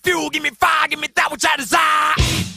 fuel, give me fire, give me that which I desire.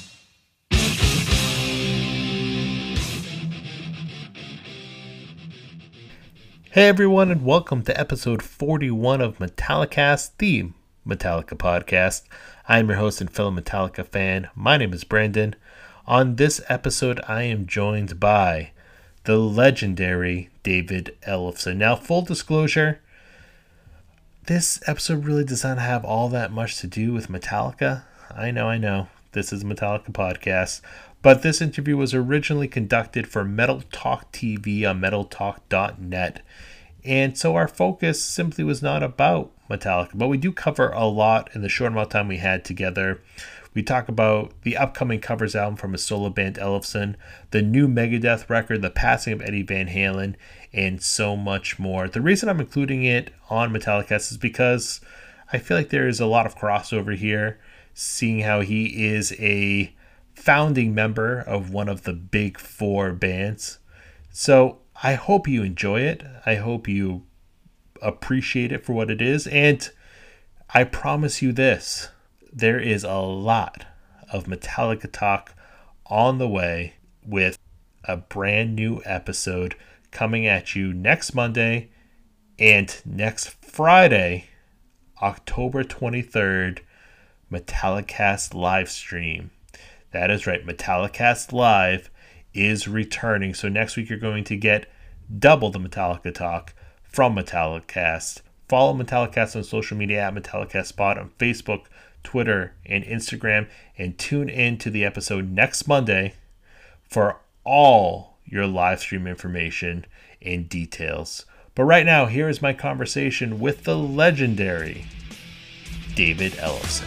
Hey everyone, and welcome to episode 41 of Metallicast, the Metallica podcast. I am your host and fellow Metallica fan. My name is Brandon. On this episode, I am joined by the legendary David Ellefson. Now, full disclosure, this episode really does not have all that much to do with Metallica. I know. This is a Metallica podcast. But this interview was originally conducted for Metal Talk TV on metaltalk.net. And so our focus simply was not about Metallica. But we do cover a lot in the short amount of time we had together. We talk about the upcoming covers album from his solo band Ellefson, the new Megadeth record, the passing of Eddie Van Halen, and so much more. The reason I'm including it on Metallicast is because I feel like there is a lot of crossover here, seeing how he is a founding member of one of the big four bands. So I hope you enjoy it. I hope you appreciate it for what it is. And I promise you this. There is a lot of Metallica talk on the way with a brand new episode coming at you next Monday and next Friday, October 23rd, Metallicast live stream. That is right, Metallicast Live is returning. So next week you're going to get double the Metallica talk from Metallicast. Follow Metallicast on social media at MetallicastPod on Facebook, Twitter, and Instagram, and tune in to the episode next Monday for all your live stream information and details. But right now, here is my conversation with the legendary David Ellefson.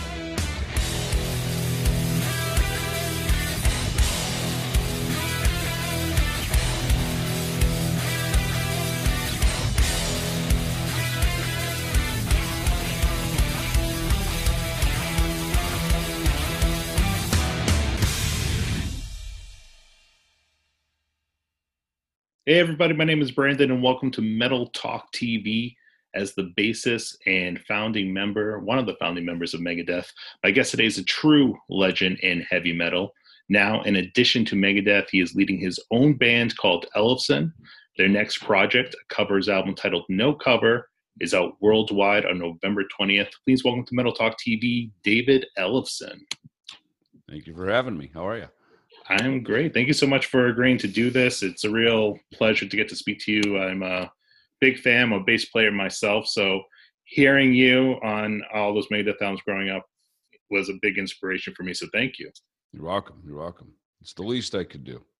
Hey everybody, my name is Brandon and welcome to Metal Talk TV. As the bassist and founding member, one of the founding members of Megadeth, my guest today is a true legend in heavy metal. Now, in addition to Megadeth, he is leading his own band called Ellefson. Their next project, a covers album titled No Cover, is out worldwide on November 20th. Please welcome to Metal Talk TV, David Ellefson. Thank you for having me. How are you? I'm great. Thank you so much for agreeing to do this. It's a real pleasure to get to speak to you. I'm a big fan. I'm a bass player myself. So hearing you on all those Megadeth albums growing up was a big inspiration for me. So thank you. You're welcome. You're welcome. It's the least I could do.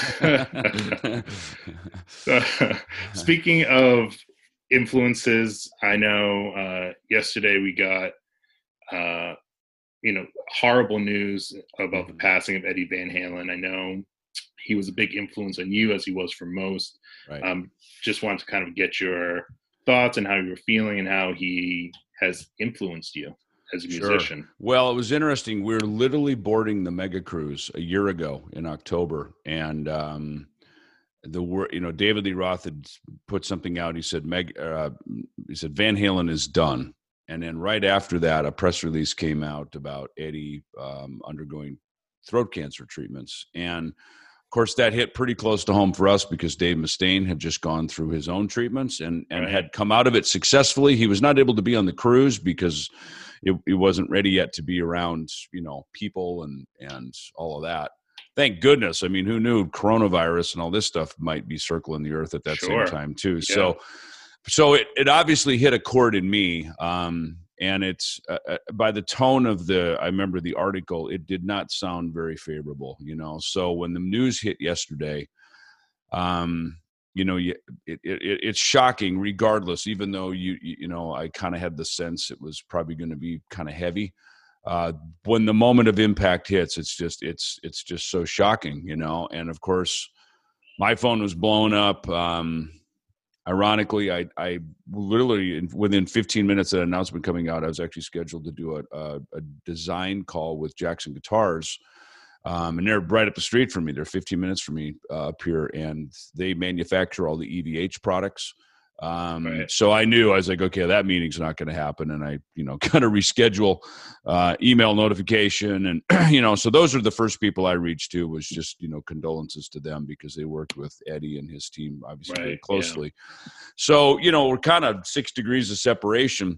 Speaking of influences, I know yesterday we got horrible news about the passing of Eddie Van Halen. I know he was a big influence on you, as he was for most. Right. Just wanted to kind of get your thoughts and how you were feeling and how he has influenced you as a musician. Well, it was interesting. We were literally boarding the Mega Cruise a year ago in October, and David Lee Roth had put something out. He said, Van Halen is done. And then right after that, a press release came out about Eddie undergoing throat cancer treatments. And of course, that hit pretty close to home for us because Dave Mustaine had just gone through his own treatments and Right. had come out of it successfully. He was not able to be on the cruise because he wasn't ready yet to be around, people and all of that. Thank goodness. I mean, who knew coronavirus and all this stuff might be circling the earth at that Sure. same time too. Yeah. So it obviously hit a chord in me, and it's by the tone of I remember the article, it did not sound very favorable, So when the news hit yesterday, it's shocking regardless, even though I kind of had the sense it was probably going to be kind of heavy. When the moment of impact hits, it's just so shocking, and of course my phone was blown up. Ironically, I literally within 15 minutes of the announcement coming out, I was actually scheduled to do a design call with Jackson Guitars, and they're right up the street from me. They're 15 minutes from me up here, and they manufacture all the EVH products. Right. So I knew, I was like, okay, that meeting's not going to happen. And I, kind of reschedule, email notification. And, so those are the first people I reached to, was just, condolences to them, because they worked with Eddie and his team obviously very Right, closely. So, we're kind of 6 degrees of separation,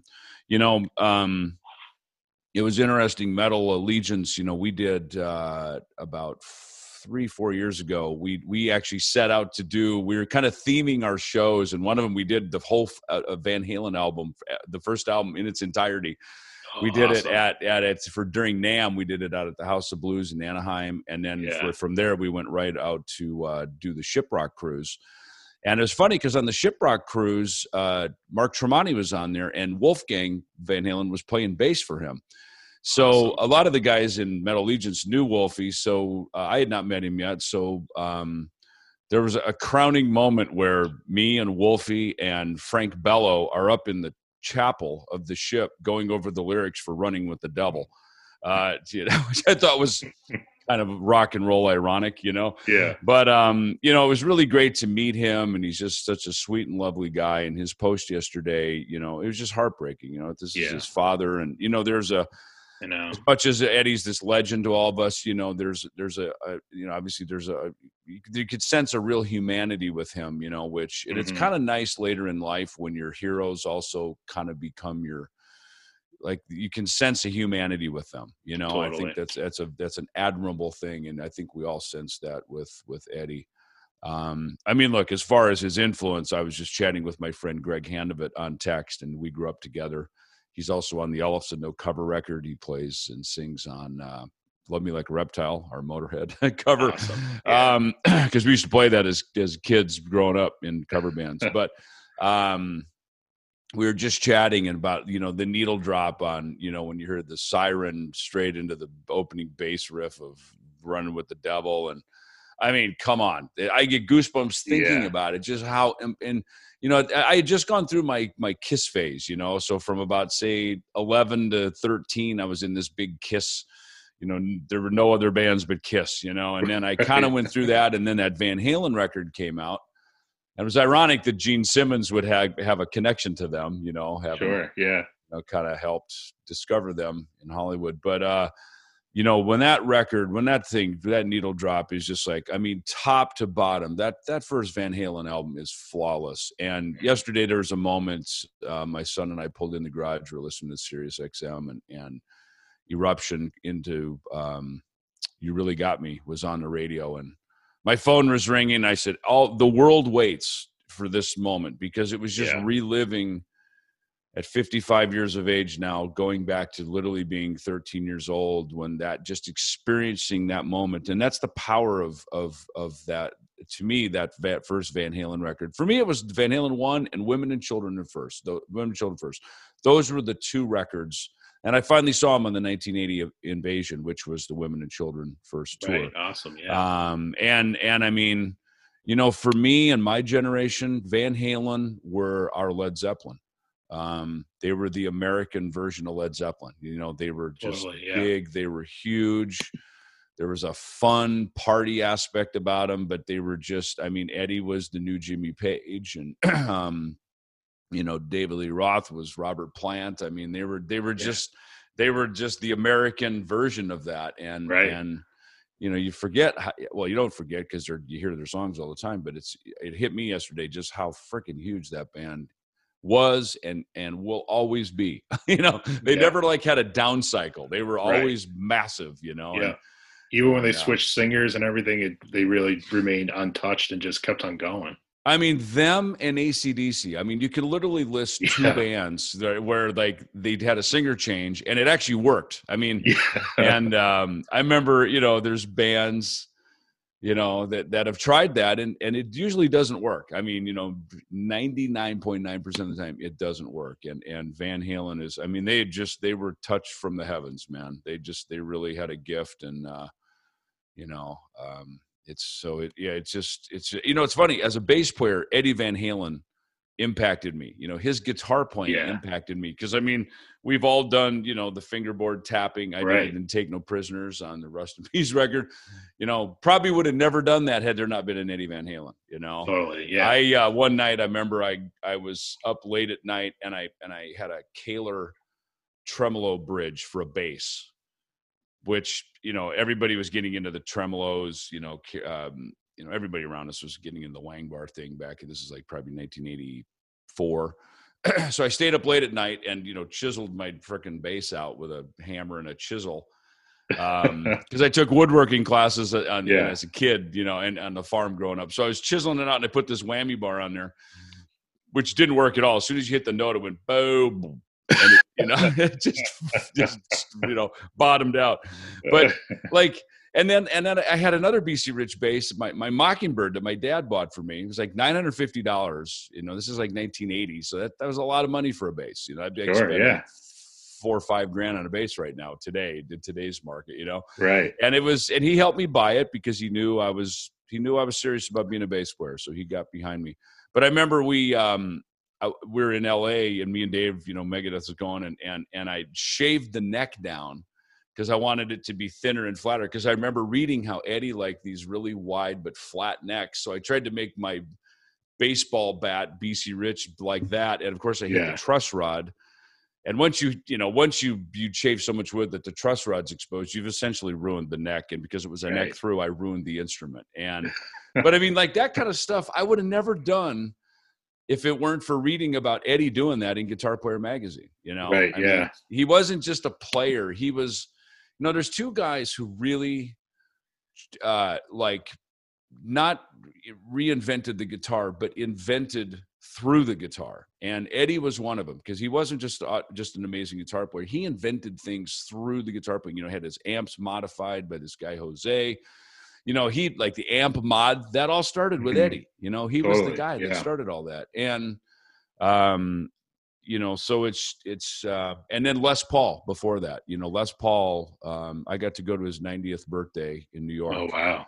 it was interesting. Metal Allegiance, we did about 3-4 years ago. We actually set out to do. We were kind of theming our shows, and one of them we did the whole Van Halen album, the first album in its entirety. We did awesome. it at it's for during NAMM. We did it out at the House of Blues in Anaheim, and then from there we went right out to do the Shiprock cruise. And it was funny because on the Shiprock cruise, Mark Tremonti was on there, and Wolfgang Van Halen was playing bass for him. So awesome. A lot of the guys in Metal Allegiance knew Wolfie, so I had not met him yet. So there was a crowning moment where me and Wolfie and Frank Bello are up in the chapel of the ship going over the lyrics for Running with the Devil, which I thought was kind of rock and roll ironic, Yeah. But, it was really great to meet him, and he's just such a sweet and lovely guy. And his post yesterday, it was just heartbreaking. This is his father. And, there's as much as Eddie's this legend to all of us, there's obviously you could sense a real humanity with him, which, and it's kind of nice later in life when your heroes also kind of become like you can sense a humanity with them, Totally. I think that's an admirable thing. And I think we all sense that with Eddie. Look, as far as his influence, I was just chatting with my friend Greg Handevitt on text, and we grew up together. He's also on the Ellefson No Cover record. He plays and sings on Love Me Like a Reptile, our Motorhead cover. Awesome. Because we used to play that as kids growing up in cover bands. But we were just chatting about, the needle drop on, when you heard the siren straight into the opening bass riff of Running with the Devil. And I mean, come on. I get goosebumps thinking about it, just how and I had just gone through my Kiss phase, so from about, say, 11 to 13, I was in this big Kiss, there were no other bands but Kiss, and then I kind of went through that, and then that Van Halen record came out. And it was ironic that Gene Simmons would have a connection to them, having, kind of helped discover them in Hollywood. But, when that needle drop is just like, top to bottom, that first Van Halen album is flawless. And yesterday there was a moment, my son and I pulled in the garage, we were listening to Sirius XM, and Eruption into You Really Got Me was on the radio, and my phone was ringing. I said, the world waits for this moment, because it was just reliving at 55 years of age now, going back to literally being 13 years old, when that, just experiencing that moment. And that's the power of that, to me, that first Van Halen record. For me, it was Van Halen 1 and Women and Children First. Women and Children First. Those were the two records. And I finally saw them on the 1980 Invasion, which was the Women and Children First tour. Right. Awesome. Yeah. And for me and my generation, Van Halen were our Led Zeppelin. They were the American version of Led Zeppelin. They were just big. They were huge. There was a fun party aspect about them, but they were just, Eddie was the new Jimmy Page, and, David Lee Roth was Robert Plant. They were just the American version of that. And, and, you forget, you don't forget, because you hear their songs all the time, but it hit me yesterday just how freaking huge that band was and will always be. They never had a down cycle. They were always massive, and, even when they switched singers and everything, they really remained untouched and just kept on going. Them and AC/DC. You could literally list two bands where they'd had a singer change and it actually worked. And I remember, there's bands that have tried that, and it usually doesn't work. 99.9% of the time it doesn't work. And Van Halen is, they were touched from the heavens, man. They really had a gift. And, it's funny, as a bass player, Eddie Van Halen impacted me. His guitar playing impacted me. Because, I mean, we've all done, the fingerboard tapping. I didn't take no prisoners on the Rust in Peace record. Probably would have never done that had there not been an Eddie Van Halen, Totally, yeah. I one night, I remember I was up late at night, and I had a Kahler tremolo bridge for a bass, which, everybody was getting into the tremolos, everybody around us was getting into the Wang bar thing back. This is like probably 1984. So I stayed up late at night and, chiseled my frickin' bass out with a hammer and a chisel. Because I took woodworking classes as a kid, and on the farm growing up. So I was chiseling it out, and I put this whammy bar on there, which didn't work at all. As soon as you hit the note, it went boom. And it just bottomed out. But and then I had another BC Rich bass, my Mockingbird that my dad bought for me. It was like $950. This is like 1980, so that was a lot of money for a bass. I'd be spending $4 or $5 grand on a bass right now today's market. Right. And he helped me buy it because he knew I was serious about being a bass player, so he got behind me. But I remember we were in LA, and me and Dave, Megadeth was going, and I shaved the neck down because I wanted it to be thinner and flatter. Because I remember reading how Eddie liked these really wide but flat necks. So I tried to make my baseball bat BC Rich like that, and of course I hit the truss rod. And once you shave so much wood that the truss rod's exposed, you've essentially ruined the neck. And because it was a neck through, I ruined the instrument. But I mean, like that kind of stuff, I would have never done if it weren't for reading about Eddie doing that in Guitar Player magazine. Right. I mean, he wasn't just a player. He was, there's two guys who really, not reinvented the guitar, but invented through the guitar. And Eddie was one of them, because he wasn't just an amazing guitar player. He invented things through the guitar playing. Had his amps modified by this guy Jose. He like the amp mod that all started with Eddie. He was the guy that started all that. And so it's and then Les Paul before that. Les Paul, I got to go to his 90th birthday in New York. Oh wow.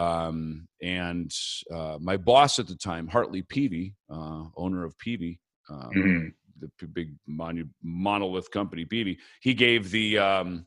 And my boss at the time, Hartley Peavy, owner of Peavy, the big monolith company Peavy, he gave the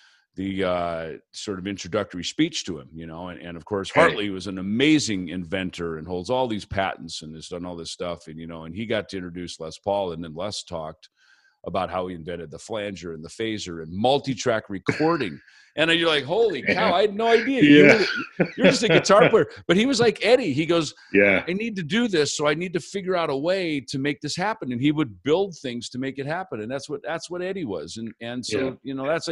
sort of introductory speech to him, and of course Hartley was an amazing inventor and holds all these patents and has done all this stuff, and he got to introduce Les Paul, and then Les talked about how he invented the flanger and the phaser and multi-track recording. And you're like, holy cow, I had no idea. You're just a guitar player. But he was like Eddie. He goes, I need to do this, so I need to figure out a way to make this happen. And he would build things to make it happen. And that's what Eddie was. And so, that's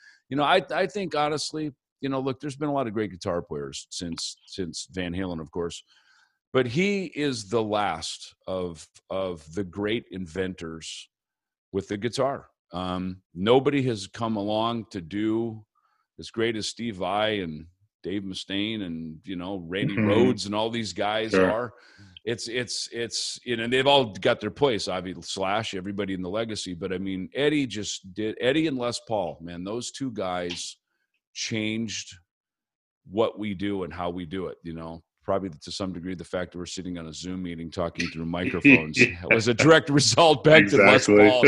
I think honestly, look, there's been a lot of great guitar players since Van Halen, of course. But he is the last of the great inventors with the guitar. Nobody has come along to do as great as Steve Vai and Dave Mustaine and Randy Rhoads and all these guys are. It's they've all got their place, obviously, Slash, everybody in the legacy. But I mean, Eddie and Les Paul, man, those two guys changed what we do and how we do it. Probably to some degree, the fact that we're sitting on a Zoom meeting talking through microphones was a direct result back to Les Paul.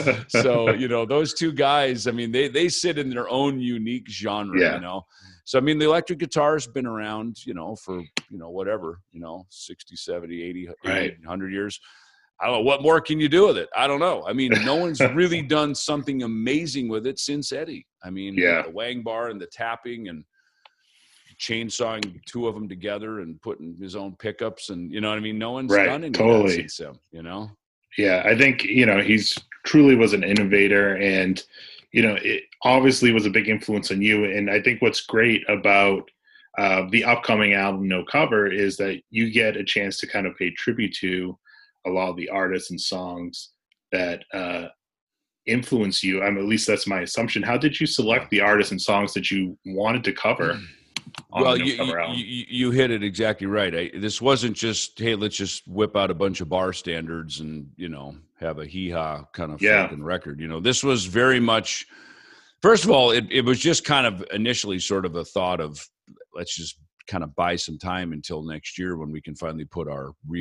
So, those two guys, I mean, they sit in their own unique genre, So, I mean, the electric guitar has been around, for, whatever, 60, 70, 80, 100 years. I don't know. What more can you do with it? I don't know. I mean, no one's really done something amazing with it since Eddie. I mean, the Wang bar and the tapping and chainsawing two of them together and putting his own pickups and what I mean? No one's done anything since him, Yeah, I think, he's truly was an innovator, and, it obviously was a big influence on you. And I think what's great about the upcoming album, No Cover, is that you get a chance to kind of pay tribute to a lot of the artists and songs that influence you. At least that's my assumption. How did you select the artists and songs that you wanted to cover? Well, you hit it exactly right. This wasn't just, hey, let's just whip out a bunch of bar standards and, have a hee-haw kind of fucking record. This was very much, first of all, it was just kind of initially sort of a thought of, let's just kind of buy some time until next year when we can finally put our real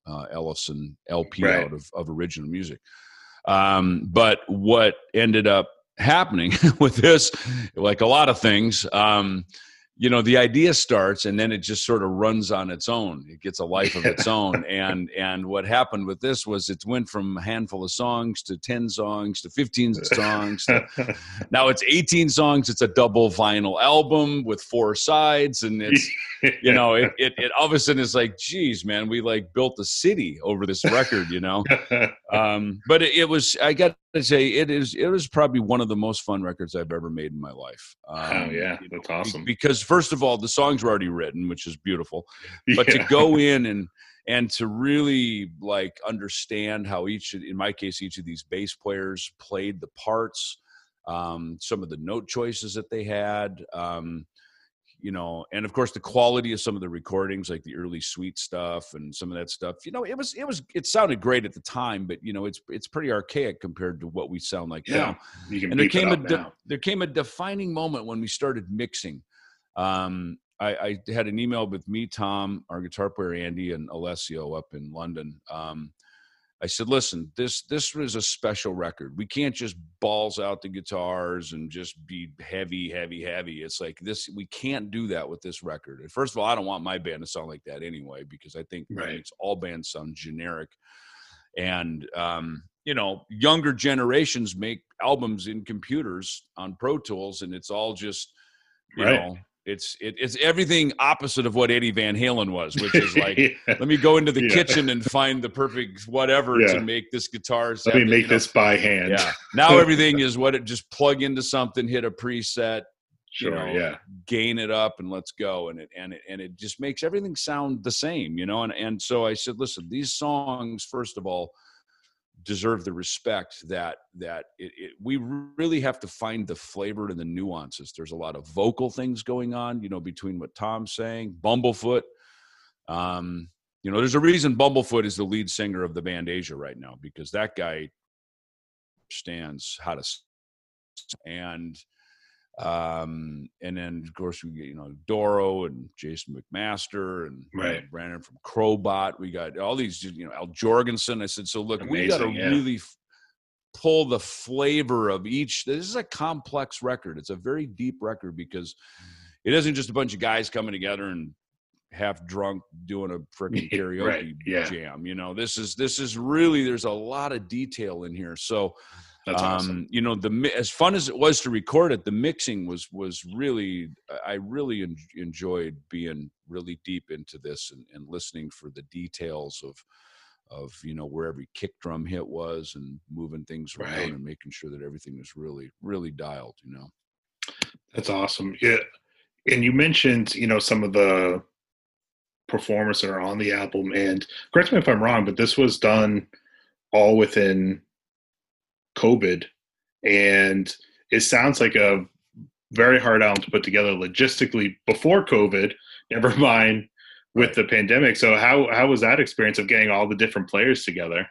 Ellefson LP Right. out of original music. But what ended up happening with this, like a lot of things, the idea starts and then it just sort of runs on its own. It gets a life of its own. And what happened with this was it went from a handful of songs to 10 songs to 15 songs. Now it's 18 songs. It's a double vinyl album with 4 sides. And it's, it all of a sudden is like, geez, man, we like built a city over this record, But it was, I got to say, it was probably one of the most fun records I've ever made in my life. Oh yeah, that's awesome. Because first of all, the songs were already written, which is beautiful. But to go in and to really like understand how in my case, each of these bass players played the parts, some of the note choices that they had, and of course the quality of some of the recordings, like the early Sweet stuff and some of that stuff, it sounded great at the time, but it's pretty archaic compared to what we sound like now. You can and there came a defining moment when we started mixing. I had an email with me, Tom, our guitar player, Andy, and Alessio up in London. I said, listen, this was a special record. We can't just balls out the guitars and just be heavy. It's like this. We can't do that with this record. And first of all, I don't want my band to sound like that anyway, because I think it makes all bands sound generic. And, younger generations make albums in computers on Pro Tools, and it's all just, it's everything opposite of what Eddie Van Halen was, which is like, let me go into the kitchen and find the perfect whatever to make this guitar. Let me make this by hand. Yeah. Now everything is just plug into something, hit a preset, gain it up, and let's go. And it just makes everything sound the same, And so I said, listen, these songs, first of all, deserve the respect that we really have to find the flavor and the nuances. There's a lot of vocal things going on, between what Tom's saying, Bumblefoot. There's a reason Bumblefoot is the lead singer of the band Asia right now, because that guy understands how to, and then of course we get Doro and Jason McMaster and Brandon from Crowbot. We got all these, Al Jorgensen. I said, so look, we got to really pull the flavor of each. This is a complex record. It's a very deep record because it isn't just a bunch of guys coming together and half drunk doing a freaking karaoke jam. This is really, there's a lot of detail in here. So that's awesome. As fun as it was to record it, the mixing was really, I really enjoyed being really deep into this and listening for the details of where every kick drum hit was and moving things around and making sure that everything was really, really dialed, That's awesome. Yeah. And you mentioned, some of the performers that are on the album, and correct me if I'm wrong, but this was done all within COVID, and it sounds like a very hard album to put together logistically before COVID, never mind with the pandemic. So how was that experience of getting all the different players together?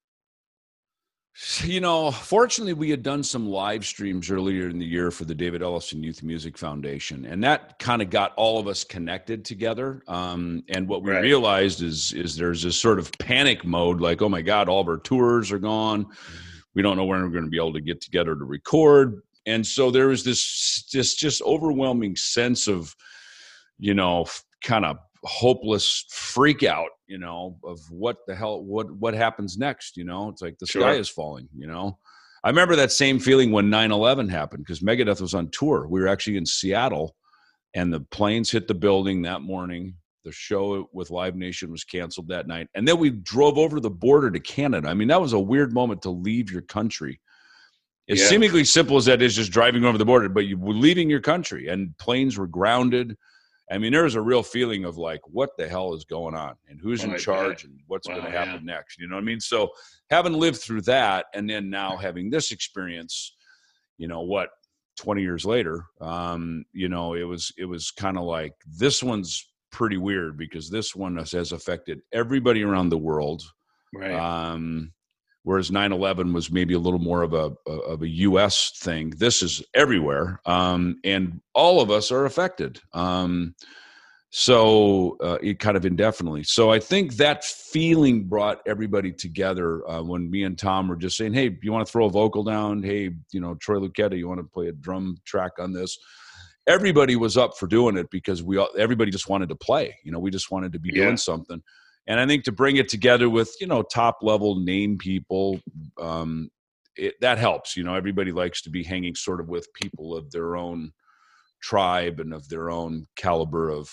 Fortunately, we had done some live streams earlier in the year for the David Ellefson Youth Music Foundation, and that kind of got all of us connected together. And what we realized is there's this sort of panic mode, like, oh my God, all of our tours are gone. We don't know when we're going to be able to get together to record. And so there was this just overwhelming sense of, kind of hopeless freak out, of what the hell, what happens next, it's like the sky is falling, I remember that same feeling when 9/11 happened, because Megadeth was on tour. We were actually in Seattle, and the planes hit the building that morning. The show with Live Nation was canceled that night. And then we drove over the border to Canada. I mean, that was a weird moment to leave your country. It's seemingly simple as that is, just driving over the border, but you were leaving your country and planes were grounded. I mean, there was a real feeling of like, what the hell is going on and who's in charge and what's going to happen next? You know what I mean? So having lived through that, and then now having this experience, 20 years later, it was kind of like, this one's pretty weird because this one has affected everybody around the world. Whereas 9/11 was maybe a little more of a U.S. thing. This is everywhere, and all of us are affected. So it kind of indefinitely. So I think that feeling brought everybody together when me and Tom were just saying, hey, you want to throw a vocal down? Hey, Troy Luccketta, you want to play a drum track on this? Everybody was up for doing it because everybody just wanted to play. We just wanted to be doing something. And I think to bring it together with, top level name people, that helps. Everybody likes to be hanging sort of with people of their own tribe and of their own caliber of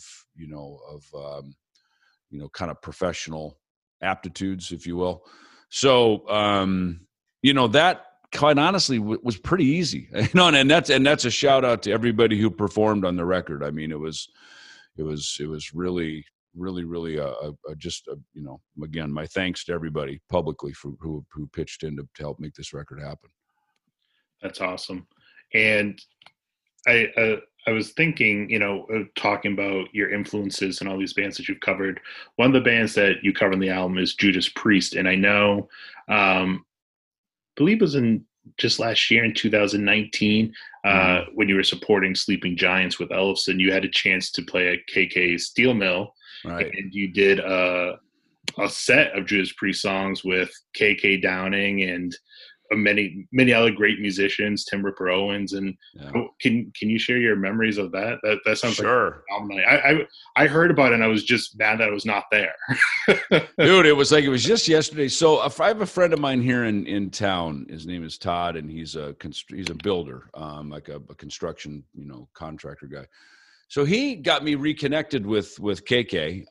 kind of professional aptitudes, if you will. So that quite honestly was pretty easy, and that's a shout out to everybody who performed on the record. I mean, it was really just again, my thanks to everybody publicly who pitched in to help make this record happen. That's awesome. And I was thinking, talking about your influences and all these bands that you've covered. One of the bands that you cover in the album is Judas Priest, and I know, believe it was in just last year in 2019 when you were supporting Sleeping Giants with Ellefson, you had a chance to play at KK Steel Mill, right? And you did a set of Judas Priest songs with KK Downing and many other great musicians, Tim Ripper Owens, and can you share your memories of that? That sounds sure. Like I heard about it and I was just mad that I was not there. Dude, it was just yesterday. So I have a friend of mine here in town. His name is Todd, and he's a builder, like a construction contractor guy. So he got me reconnected with KK,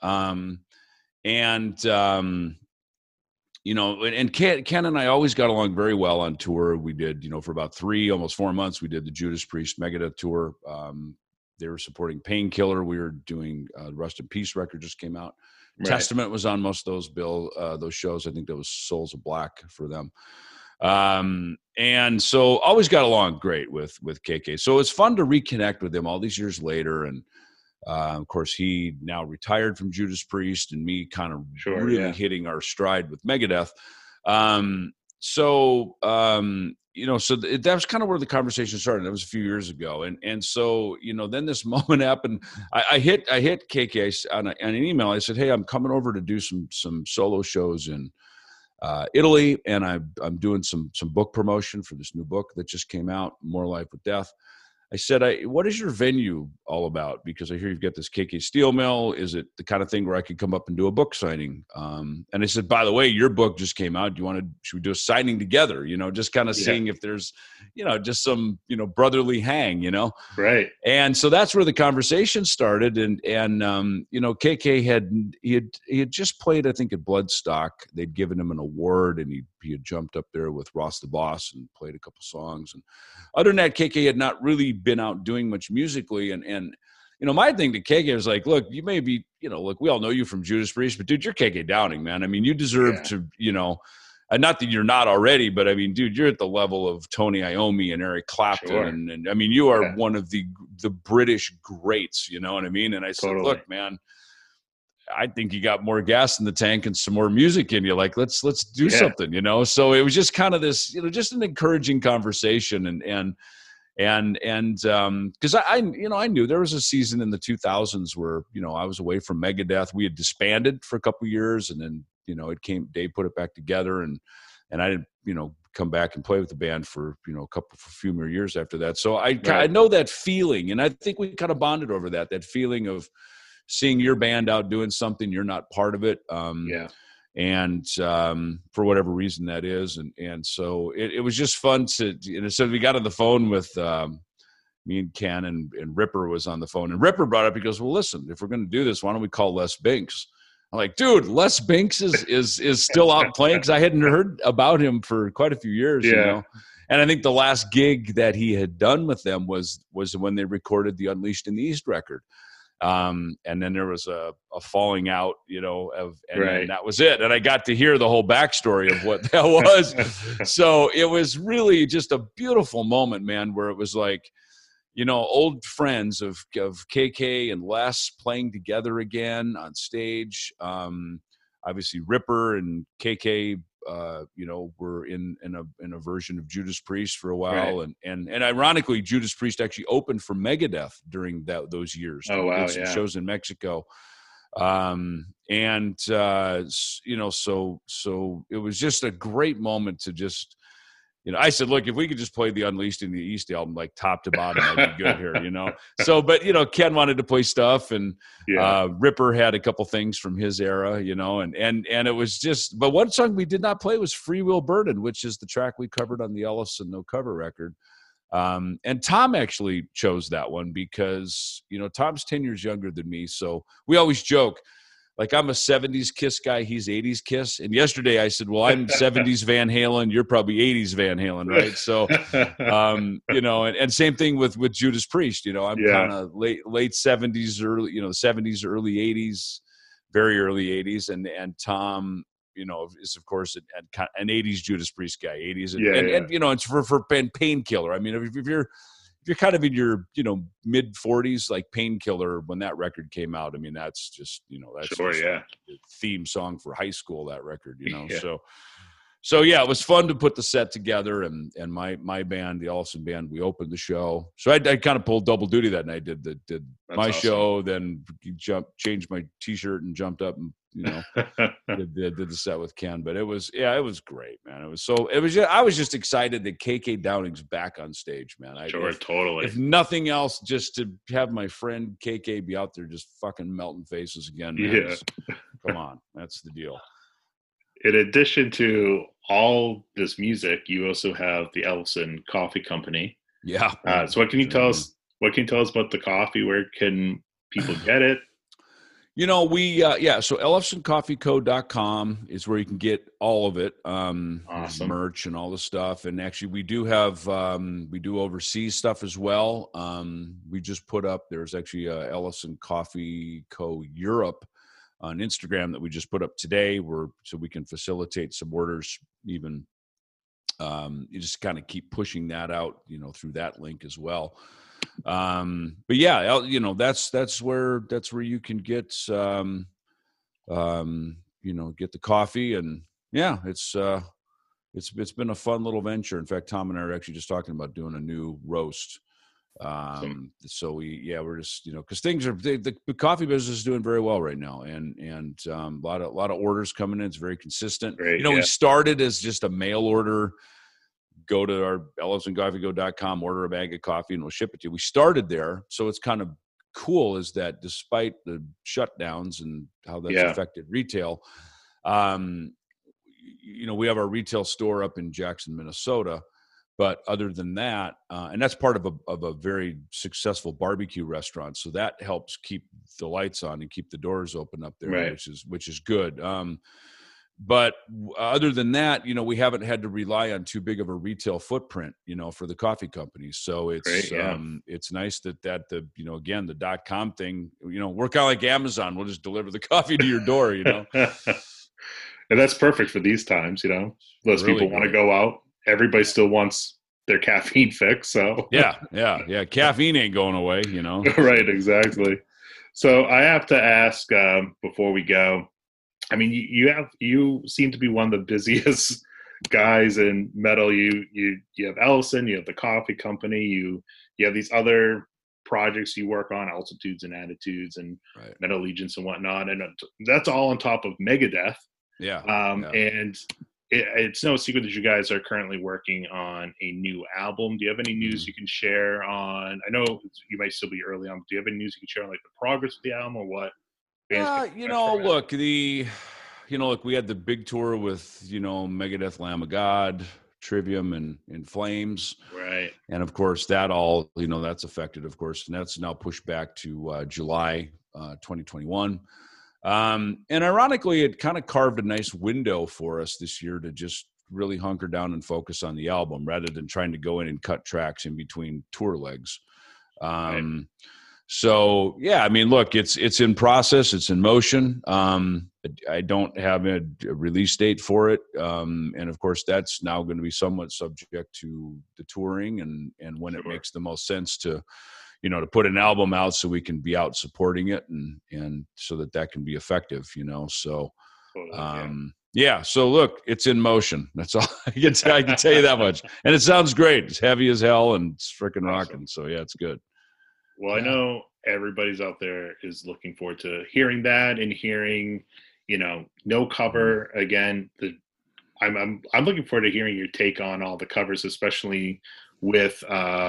and Ken and I always got along very well on tour. We did, for about 3, almost 4 months, we did the Judas Priest Megadeth tour. They were supporting Painkiller. We were doing Rust in Peace record just came out. Right. Testament was on most of those shows. I think that was Souls of Black for them. And so always got along great with KK. So it's fun to reconnect with him all these years later. And of course, he now retired from Judas Priest, and me kind of hitting our stride with Megadeth. So that was kind of where the conversation started. That was a few years ago, and so then this moment happened. I hit KK on an email. I said, "Hey, I'm coming over to do some solo shows in Italy, and I'm doing some book promotion for this new book that just came out, More Life with Death." I said, what is your venue all about? Because I hear you've got this KK Steel Mill. Is it the kind of thing where I could come up and do a book signing? And I said, by the way, your book just came out. Should we do a signing together? just kind of seeing if there's, just some, brotherly hang, Right. And so that's where the conversation started. And KK had just played, I think, at Bloodstock. They'd given him an award, and he had jumped up there with Ross the Boss and played a couple songs. And other than that, KK had not really been out doing much musically. And my thing to KK was like, look, you may be, look, we all know you from Judas Priest, but dude, you're KK Downing, man. I mean, you deserve to, and not that you're not already, but I mean, dude, you're at the level of Tony Iommi and Eric Clapton. Sure. And I mean, you are one of the British greats, you know what I mean? And I said, look, man, I think you got more gas in the tank and some more music in you. Like, let's do something, So it was just kind of this, just an encouraging conversation. And because I knew there was a season in the 2000s where, I was away from Megadeth. We had disbanded for a couple of years, and then, Dave put it back together, and I didn't, come back and play with the band for, for a few more years after that. So I know that feeling, and I think we kind of bonded over that feeling of seeing your band out doing something, you're not part of it. And for whatever reason that is. And so it was just fun to, so we got on the phone with me and Ken, and Ripper was on the phone, and Ripper brought up, he goes, well, listen, if we're going to do this, why don't we call Les Binks? I'm like, dude, Les Binks is still out playing, because I hadn't heard about him for quite a few years, And I think the last gig that he had done with them was when they recorded the Unleashed in the East record. And then there was a falling out, and that was it. And I got to hear the whole backstory of what that was. So it was really just a beautiful moment, man, where it was like, old friends of KK and Les playing together again on stage. Obviously Ripper and KK, were in a version of Judas Priest for a while, right. and ironically, Judas Priest actually opened for Megadeth during those years. Oh wow, did some shows in Mexico, so it was just a great moment to just. I said, look, if we could just play the Unleashed in the East album, like top to bottom, that'd be good here, So, but, Ken wanted to play stuff, and Ripper had a couple things from his era, and it was just, but one song we did not play was Free Will Burden, which is the track we covered on the Ellison No Cover record. And Tom actually chose that one because, Tom's 10 years younger than me. So we always joke, like I'm a 70s Kiss guy, he's 80s Kiss. And yesterday I said, well, I'm 70s Van Halen, you're probably 80s Van Halen, right? So, and same thing with Judas Priest. I'm kind of late 70s, early, the 70s, early 80s, very early 80s. And Tom, is of course an 80s Judas Priest guy, 80s. And it's for Painkiller. I mean, if you're kind of in your, mid 40s, like Painkiller, when that record came out, I mean, that's just, that's sure, just the theme song for high school, that record, So yeah, it was fun to put the set together, and my band, the Ellison Band, we opened the show. So I kind of pulled double duty that night. Did my awesome. Show, then changed my T-shirt and jumped up and did the set with Ken. But it was great, man. I was just excited that KK Downing's back on stage, man. Totally. If nothing else, just to have my friend KK be out there just fucking melting faces again, man. Yeah. Come on, that's the deal. In addition to all this music, you also have the Ellison Coffee Company. Yeah. So what can you tell us? What can you tell us about the coffee? Where can people get it? So EllisonCoffeeCo.com is where you can get all of it. Awesome. Merch and all the stuff. And actually we do have, we do overseas stuff as well. We just put up, there's actually Ellison Coffee Co. Europe on Instagram that we just put up today, so we can facilitate some orders. Even you just kind of keep pushing that out, through that link as well. But yeah, that's where you can get, get the coffee, and yeah, it's been a fun little venture. In fact, Tom and I are actually just talking about doing a new roast. So we're just, because things are, the coffee business is doing very well right now, and a lot of orders coming in. It's very consistent. Great, we started as just a mail order. Go to our EllisonCoffeeCo.com, order a bag of coffee, and we'll ship it to you. We started there, so it's kind of cool is that despite the shutdowns and how that's affected retail, we have our retail store up in Jackson, Minnesota. But other than that, and that's part of a very successful barbecue restaurant, so that helps keep the lights on and keep the doors open up there, right. which is good. But other than that, we haven't had to rely on too big of a retail footprint, for the coffee companies. So it's great, it's nice that again, the .com thing, we're kind of like Amazon. We'll just deliver the coffee to your door, And that's perfect for these times, Most really people want to go out. Everybody still wants their caffeine fix. So yeah. Caffeine ain't going away, Right, exactly. So I have to ask before we go. I mean, you seem to be one of the busiest guys in metal. You have Ellison, you have the coffee company, you have these other projects you work on, Altitudes and Attitudes and right. Metal Allegiance and whatnot, and that's all on top of Megadeth. And it's no secret that you guys are currently working on a new album. Do you have any news you can share on? I know you might still be early on, but do you have any news you can share on, like, the progress of the album or what? Look, we had the big tour with, Megadeth, Lamb of God, Trivium, and In Flames. Right. And of course that all, that's affected, of course, and that's now pushed back to July 2021. And ironically, it kind of carved a nice window for us this year to just really hunker down and focus on the album rather than trying to go in and cut tracks in between tour legs. Right. So yeah, I mean, look, it's in process, it's in motion. I don't have a release date for it. And of course that's now going to be somewhat subject to the touring and when it makes the most sense to, to put an album out so we can be out supporting it and so that can be effective, so, Yeah. So look, it's in motion. That's all I can tell you that much. And it sounds great. It's heavy as hell and it's freaking rocking. So yeah, it's good. Well, I know everybody's out there is looking forward to hearing that and hearing, no cover again. I'm looking forward to hearing your take on all the covers, especially with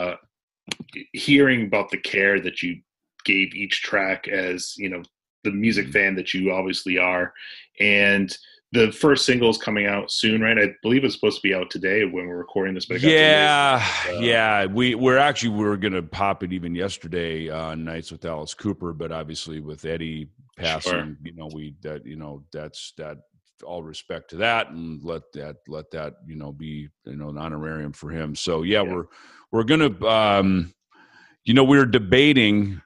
hearing about the care that you gave each track as, the music fan that you obviously are. And the first single is coming out soon, right? I believe it's supposed to be out today when we're recording this. But yeah. We were going to pop it even yesterday on Nights with Alice Cooper, but obviously with Eddie passing, that's that. All respect to that, and let that be an honorarium for him. So yeah. we're gonna we were debating.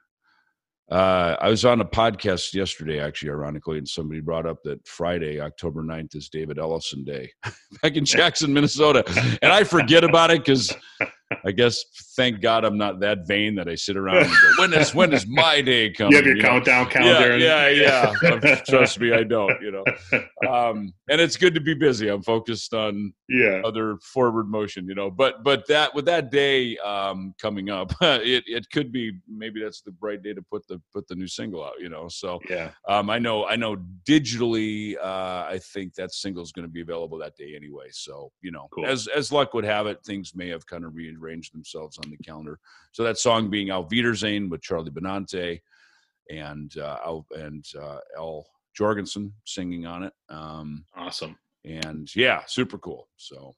I was on a podcast yesterday, actually, ironically, and somebody brought up that Friday, October 9th, is David Ellefson Day back in Jackson, Minnesota. And I forget about it because I guess, thank God, I'm not that vain that I sit around and go, when is my day coming? You have your countdown calendar. Yeah. Trust me, I don't, and it's good to be busy. I'm focused on other forward motion, but that with that day coming up, it could be, maybe that's the right day to put the new single out, so yeah. I know digitally, I think that single is going to be available that day anyway. So, cool. as luck would have it, things may have kind of rearranged themselves on the calendar. So that song being Auf Wiedersehen with Charlie Benante and Al Jorgensen singing on it. Awesome. And yeah, super cool. So,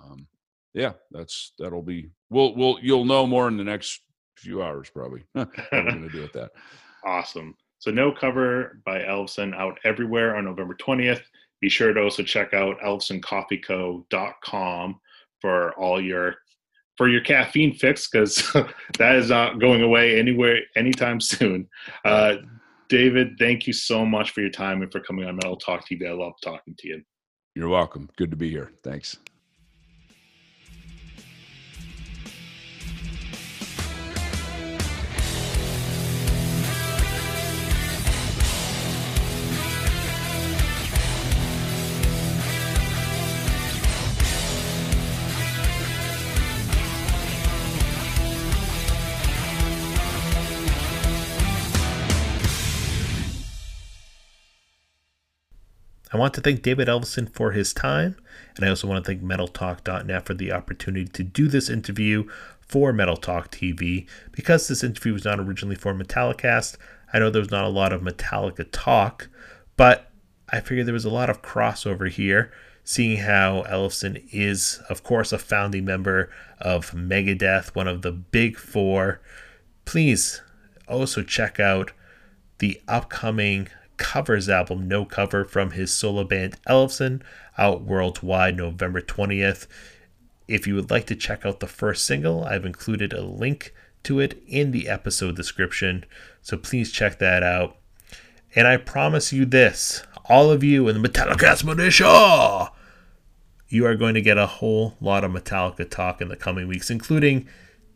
that'll be, you'll know more in the next few hours, probably. What we're going to do with that. Awesome. So No Cover by Ellefson out everywhere on November 20th. Be sure to also check out ellefsoncoffeeco.com for your caffeine fix, because that is not going away anytime soon. David, thank you so much for your time and for coming on Metal Talk TV. I love talking to you. You're welcome. Good to be here. Thanks. I want to thank David Ellefson for his time, and I also want to thank MetalTalk.net for the opportunity to do this interview for Metal Talk TV. Because this interview was not originally for Metallicast, I know there was not a lot of Metallica talk, but I figured there was a lot of crossover here, seeing how Ellefson is, of course, a founding member of Megadeth, one of the big four. Please also check out the upcoming covers album No Cover from his solo band Ellefson, out worldwide November 20th. If you would like to check out the first single, I've included a link to it in the episode description, so please check that out. And I promise you this, all of you in the Metallicast militia, you are going to get a whole lot of Metallica talk in the coming weeks, including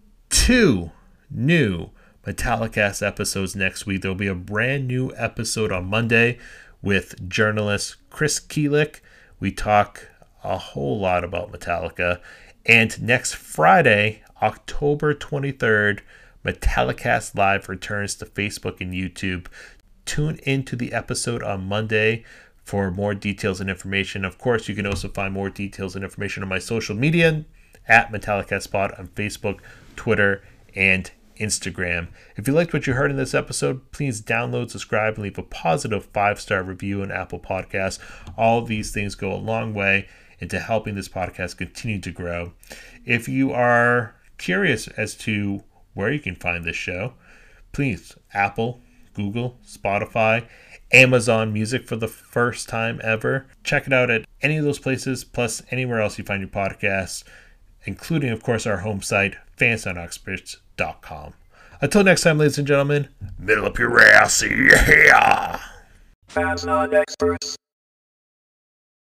2 new Metallicast episodes next week. There will be a brand new episode on Monday with journalist Chris Keelick. We talk a whole lot about Metallica. And next Friday, October 23rd, Metallicast Live returns to Facebook and YouTube. Tune into the episode on Monday for more details and information. Of course, you can also find more details and information on my social media at MetallicaSpot on Facebook, Twitter, and Instagram. If you liked what you heard in this episode, please download, subscribe, and leave a positive 5-star review on Apple Podcasts. All of these things go a long way into helping this podcast continue to grow. If you are curious as to where you can find this show, please, Apple, Google, Spotify, Amazon Music for the first time ever. Check it out at any of those places, plus anywhere else you find your podcasts, including, of course, our home site, fansonexperts.com. Until next time, ladies and gentlemen, middle up your ass, yeah! Fans Not Experts.